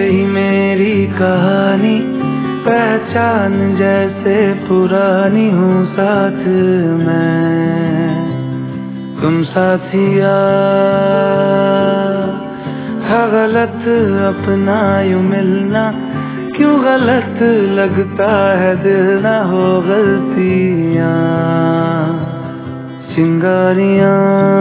यही मेरी कहानी, पहचान जैसे पुरानी हूँ साथ मैं, तुम साथिया। था गलत अपना यूं मिलना, क्यों गलत लगता है दिल, ना हो गलतियाँ चिंगारियाँ।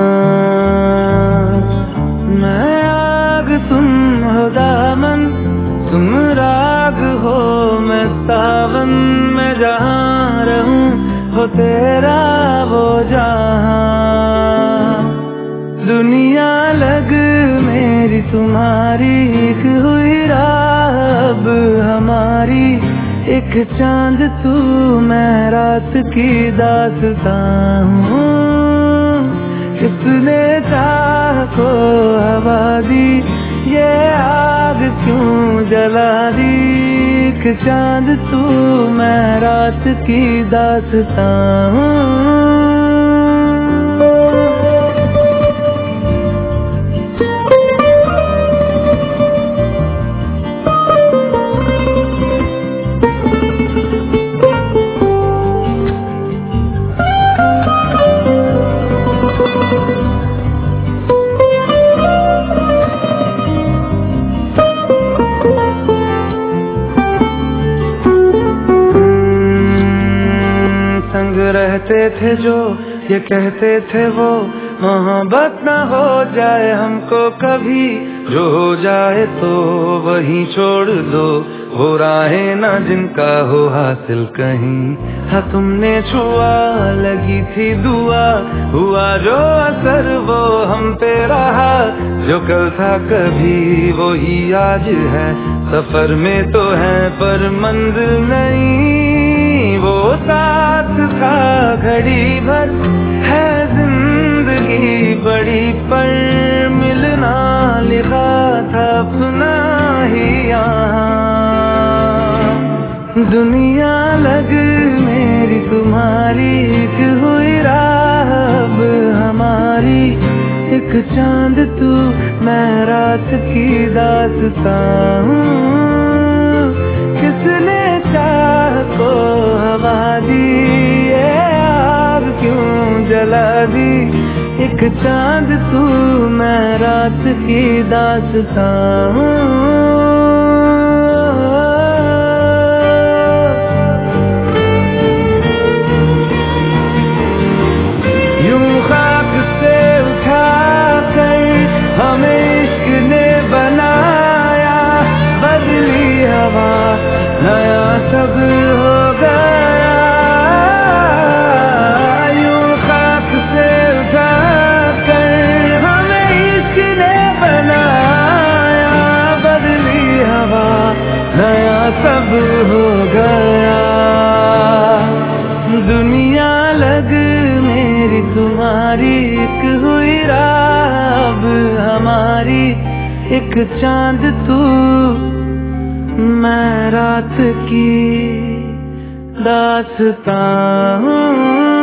मैं आग तुम हो दामन, तुम राग हो मैं सावन, मैं जहाँ रहूं हो तेरा वो जहाँ। दुनिया लग मेरी तुम्हारी, एक हुई राह अब हमारी, एक चांद तू मैं रात की दास्तां हूँ। किसने चाह को हवा दी, ये आग क्यों जला दी, एक चांद तू मैं रात की दास्तां हूँ। रहते थे जो ये कहते थे वो, मोहब्बत न हो जाए हमको कभी, जो हो जाए तो वहीं छोड़ दो, वो राहें न जिनका हो हासिल कहीं। हाँ तुमने छुआ लगी थी दुआ, हुआ जो असर वो हम पे रहा, जो कल था कभी वो ही आज है, सफर में तो है पर मंजिल नहीं, वो साथ था घड़ी भर, है जिंदगी बड़ी पर मिलना लिखा था अपना ही यहाँ। दुनिया लग मेरी तुम्हारी, एक हुई राह अब हमारी, एक चांद तू मैं रात की दास्तां हूँ। किसने चाह को हवा दी, ये आग क्यों जला दी, एक चांद तू मैं रात की दास्तां हूँ। यूं खाक से उठा कर हमें इश्क ने बनाया, बदली हवा नया सब हो गया। यूं खाक से उठा कर हमें इश्क ने बनाया, बदली हवा नया सब हो गया। दुनिया लग मेरी तुम्हारी, एक हुई राह अब हमारी, एक चांद तू मैं रात की दास्तां हूँ।